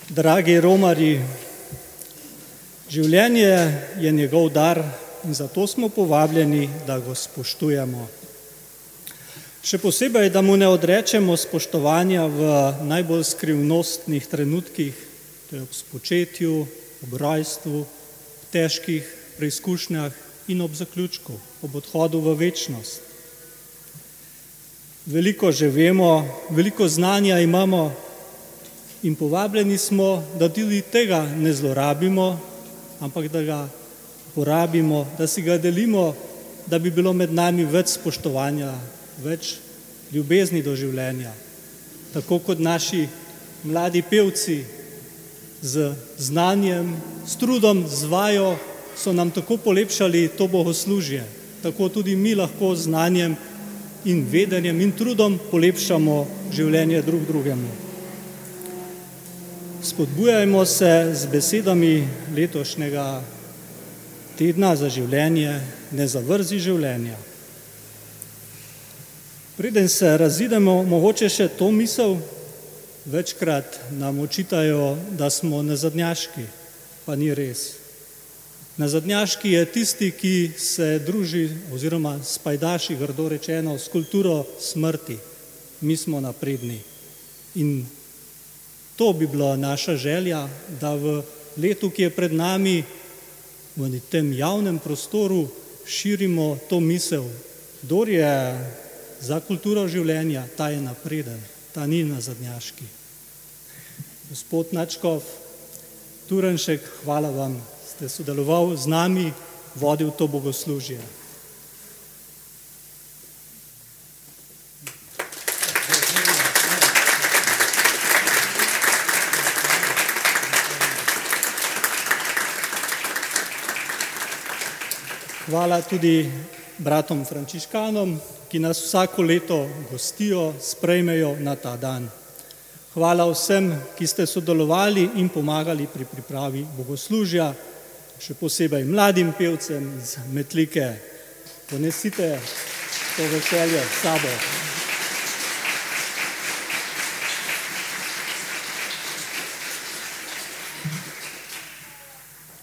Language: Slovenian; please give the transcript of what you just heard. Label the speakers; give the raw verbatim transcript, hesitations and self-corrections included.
Speaker 1: Dragi romarji, življenje je njegov dar in zato smo povabljeni, da ga spoštujemo. Še posebej, da mu ne odrečemo spoštovanja v najbolj skrivnostnih trenutkih, to je ob spočetju, ob rojstvu, v težkih preizkušnjah in ob zaključku, ob odhodu v večnost. Veliko že vemo, veliko znanja imamo in povabljeni smo, da tudi tega ne zlorabimo, ampak da ga porabimo, da si ga delimo, da bi bilo med nami več spoštovanja, več ljubezni do življenja. Tako kot naši mladi pevci z znanjem, s trudom, z vajo so nam tako polepšali to bogoslužje, tako tudi mi lahko z znanjem in vedenjem in trudom polepšamo življenje drug drugemu. Spodbujajmo se z besedami letošnjega tedna za življenje, ne zavrzi življenja. Preden se razidemo, mogoče še to misel, večkrat nam očitajo, da smo nazadnjaški, pa ni res. Nazadnjaški je tisti, ki se druži oziroma spajdaši, grdo rečeno, s kulturo smrti. Mi smo napredni. In to bi bila naša želja, da v letu, ki je pred nami, v tem javnem prostoru širimo to misel. Kdor je za kulturo življenja, ta je napreden, ta ni nazadnjaški. Gospod nadškof Turnšek, hvala vam, ste sodeloval z nami, vodil to bogoslužje. Hvala tudi bratom frančiškanom, ki nas vsako leto gostijo, sprejmejo na ta dan. Hvala vsem, ki ste sodelovali in pomagali pri pripravi bogoslužja, še posebej mladim pevcem iz Metlike. Ponesite to veselje s sabo.